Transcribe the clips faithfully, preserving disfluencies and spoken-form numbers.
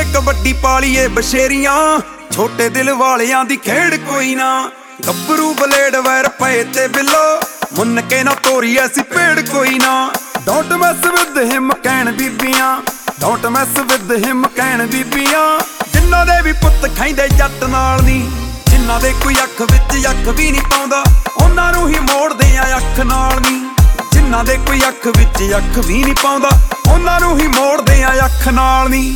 ਕਬੱਡੀ ਪਾਲੀਏ ਬਸ਼ੇਰੀਆਂ, ਛੋਟੇ ਦਿਲ ਵਾਲਿਆਂ ਦੀ ਖੇਡ ਕੋਈ ਨਾ। ਗੱਭਰੂ ਬਲੇਡ ਵੈਰ ਪਏ ਤੇ ਬਿੱਲੋ, ਮੁੰਨ ਕੇ ਨਾ ਤੋਰੀ ਐਸੀ ਭੇੜ ਕੋਈ ਨਾ। ਡੋਂਟ ਮੈਸ ਵਿਦ ਹਿਮ ਕਹਿਣ ਬੀਬੀਆਂ, ਡੋਂਟ ਮੈਸ ਵਿਦ ਹਿਮ ਕਹਿਣ ਬੀਬੀਆਂ। ਜਿਨ੍ਹਾਂ ਦੇ ਵੀ ਪੁੱਤ ਖਾਂਦੇ ਜੱਟ ਨਾਲ ਨੀ, ਜਿਨ੍ਹਾਂ ਦੇ ਕੋਈ ਅੱਖ ਵਿੱਚ ਅੱਖ ਵੀ ਨਹੀਂ ਪਾਉਂਦਾ, ਉਹਨਾਂ ਨੂੰ ਹੀ ਮੋੜਦੇ ਆ ਅੱਖ ਨਾਲ ਨੀ। ਜਿਨ੍ਹਾਂ ਦੇ ਕੋਈ ਅੱਖ ਵਿੱਚ ਅੱਖ ਵੀ ਨਹੀਂ ਪਾਉਂਦਾ, ਉਹਨਾਂ ਨੂੰ ਹੀ ਮੋੜਦੇ ਆ ਅੱਖ ਨਾਲ ਨੀ।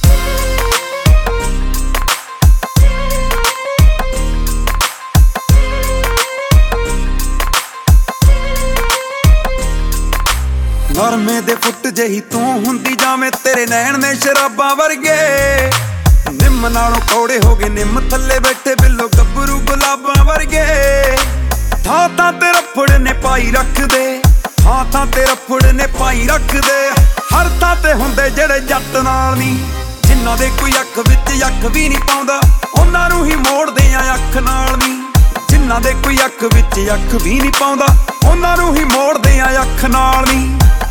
ਨਰਮੇ ਦੇ ਫੁੱਟ ਜਿਹੀ ਤੂੰ ਹੁੰਦੀ ਜਾਵੇਂ, ਤੇਰੇ ਨੈਣ ਨੇ ਸ਼ਰਾਬਾਂ ਵਰਗੇ। ਨਿੰਮ ਨਾਲੋਂ ਕੌੜੇ ਹੋ ਗਏ ਨਿੰਮ ਥੱਲੇ ਬੈਠੇ ਬਿੱਲੋ, ਗੱਭਰੂ ਗੁਲਾਬਾਂ ਵਰਗੇ। ਥਾਂ ਥਾਂ ਤੇ ਰਫੜ ਨੇ ਪਾਈ ਰੱਖਦੇ, ਥਾਂ ਥਾਂ ਤੇ ਰਫੜ ਨੇ ਪਾਈ ਰੱਖਦੇ। ਹਰ ਥਾਂ ਤੇ ਹੁੰਦੇ ਜਿਹੜੇ ਜੱਟ ਨਾਲ ਨੀ, ਜਿਨ੍ਹਾਂ ਦੇ ਕੋਈ ਅੱਖ ਵਿੱਚ ਅੱਖ ਵੀ ਨਹੀਂ ਪਾਉਂਦਾ, ਉਹਨਾਂ ਨੂੰ ਹੀ ਮੋੜਦੇ ਆ ਅੱਖ ਨਾਲ ਨੀ। ਜਿਨ੍ਹਾਂ ਦੇ ਕੋਈ ਅੱਖ ਵਿੱਚ ਅੱਖ ਵੀ ਨਹੀਂ ਪਾਉਂਦਾ, ਉਹਨਾਂ ਨੂੰ ਹੀ ਮੋੜਦੇ ਆ ਅੱਖ ਨਾਲ ਨੀ।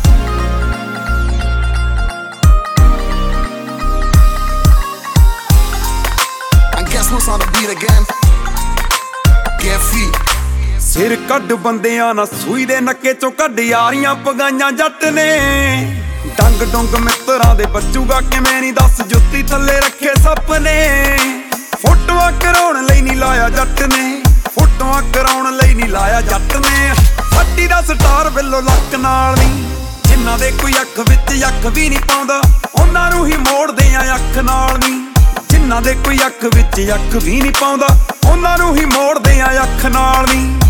On the beat again. Get feet. ਸਿਰ ਕੱਢ ਬੰਦਿਆਂ ਨਾ ਸੂਈ ਦੇ ਨੱਕੇ ਚੋਂ ਕੱਢ ਯਾਰੀਆਂ ਪਗਾਈਆਂ ਜੱਟ ਨੇ। ਡੰਗ ਡੁੰਗ ਮਿੱਤਰਾਂ ਦੇ ਬਚੂਗਾ ਕਿਵੇਂ ਨੀ ਦੱਸ, ਜੁੱਤੀ ਥੱਲੇ ਰੱਖੇ ਸੱਪ ਨੇ। ਫੋਟੋਆਂ ਕਰਾਉਣ ਲਈ ਨੀ ਲਾਇਆ ਜੱਟ ਨੇ, ਫੋਟੋਆਂ ਕਰਾਉਣ ਲਈ ਨੀ ਲਾਇਆ ਜੱਟ ਨੇ। ਹੱਟੀ ਦਾ ਸਟਾਰ ਬਿੱਲੋ ਲੱਕ ਨਾਲ ਨੀ, ਜਿਨ੍ਹਾਂ ਦੇ ਕੋਈ ਅੱਖ ਵਿੱਚ ਅੱਖ ਵੀ ਨਹੀਂ ਪਾਉਂਦਾ, ਉਹਨਾਂ ਨੂੰ ਹੀ ਮੋੜਦੇ ਆ ਅੱਖ ਨਾਲ ਨੀ। ਜਿਨ੍ਹਾਂ ਦੇ ਕੋਈ ਅੱਖ ਵਿੱਚ ਅੱਖ ਵੀ ਨਹੀਂ ਪਾਉਂਦਾ, ਉਹਨਾਂ ਨੂੰ ਹੀ ਮੋੜਦੇ ਆ ਅੱਖ ਨਾਲ ਨੀ।